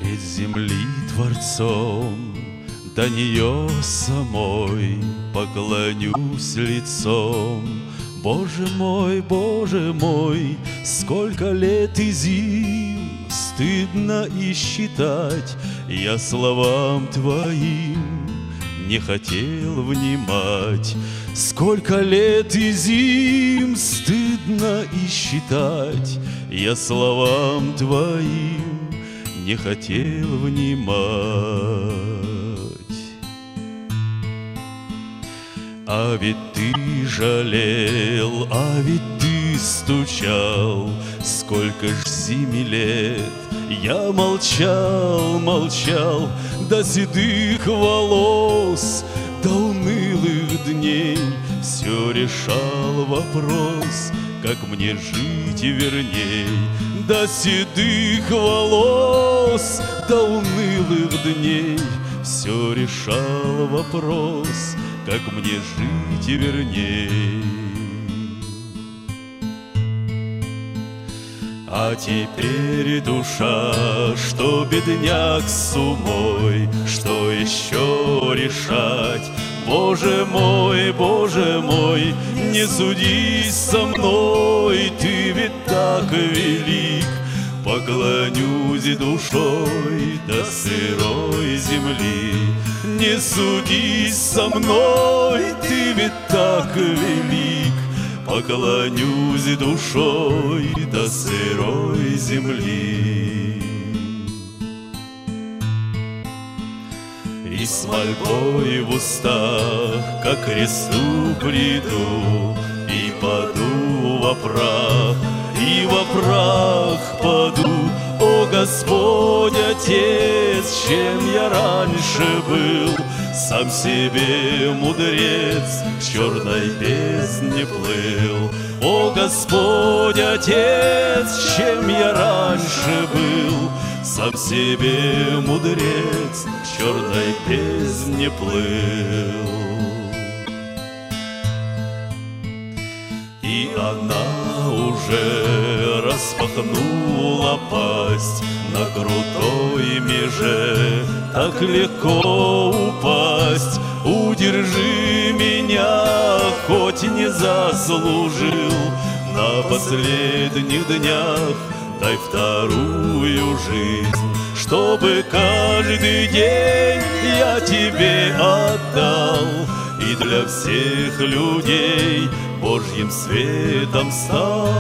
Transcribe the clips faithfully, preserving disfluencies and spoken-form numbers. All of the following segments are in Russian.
Пред земли Творцом до нее самой поклонюсь лицом. Боже мой, Боже мой, сколько лет и зим, стыдно и считать, я словам Твоим не хотел внимать. Сколько лет и зим, стыдно и считать, я словам Твоим не хотел внимать. А ведь Ты жалел, а ведь Ты стучал, сколько ж зиме лет я молчал, молчал, до седых волос, до унылых дней все решал вопрос, как мне жить верней. До седых волос, до унылых дней все решал вопрос, как мне жить верней. А теперь, душа, что бедняк с умой, что еще решать? Боже мой, Боже мой, не судись со мной, Ты ведь так велик. Поклонюсь душой до сырой земли. Не судись со мной, Ты ведь так велик. Поклонюсь душой до сырой земли. И с мольбой в устах ко кресту приду, и паду во прах, и во прах паду. О Господь Отец, чем я раньше был, сам себе мудрец к черной бездне плыл. О Господь Отец, чем я раньше был, сам себе мудрец к черной бездне плыл. И она уже распахнула пасть на крутой меже, так легко упасть. Удержи меня, хоть не заслужил, на последних днях дай вторую жизнь, чтобы каждый день я Тебе отдал и для всех людей Божьим светом стал.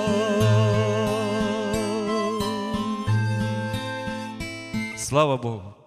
Слава Богу!